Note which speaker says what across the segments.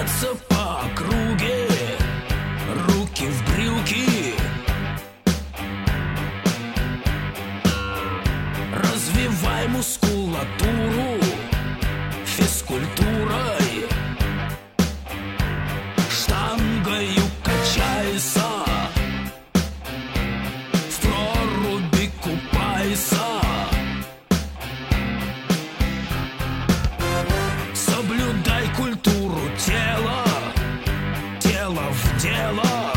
Speaker 1: слоняться по округе, руки в брюки. Развивай мускулатуру физкультурой, штангою качайся, в проруби купайся. Соблюдай культуру тела, тело в дело.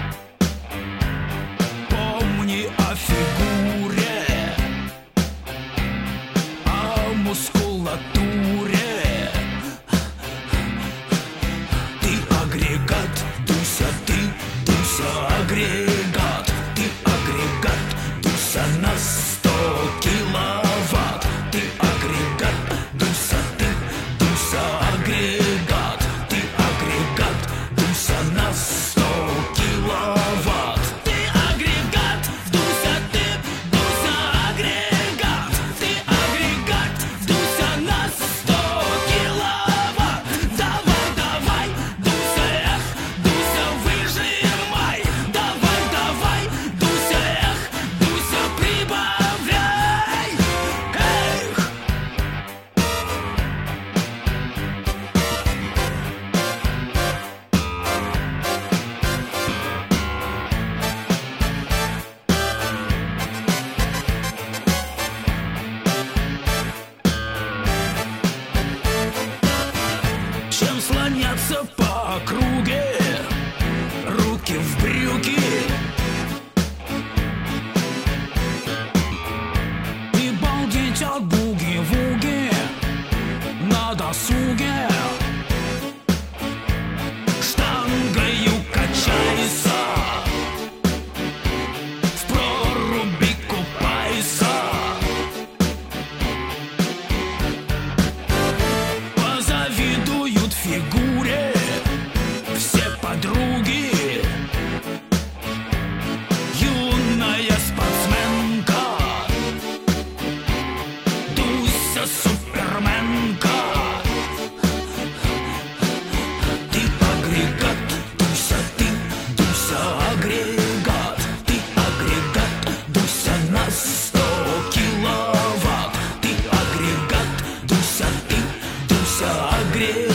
Speaker 1: Помни о фигуре, о мускулатуре. Ты агрегат, Дуся, ты, Дуся, агрегат. Ты агрегат, Дуся, на 100 киловатт. Ты агрегат, Дуся, ты, Дуся, агрегат. Ты агрегат, Дуся, на 100 киловатт. Ты агрегат, Дуся, ты, Дуся, агрегат. Ты агрегат, Дуся, на 100 киловатт. Давай, давай, Дуся, эх, Дуся, выжимай. Давай, давай, Дуся, эх, Дуся, прибавляй. Эх! Чем слоняться по округе, руки в брюки. И балдеть от буги-вуги на досуге. Штангою качайся, в проруби купайся. Позавидуют фигуре все подруги. Юная спортсменка, Дуся суперменка. Ты агрегат, Дуся, ты, Дуся, агрегат. Ты агрегат, Дуся, на 100 киловатт. Ты агрегат, Дуся, ты, Дуся, агрегат.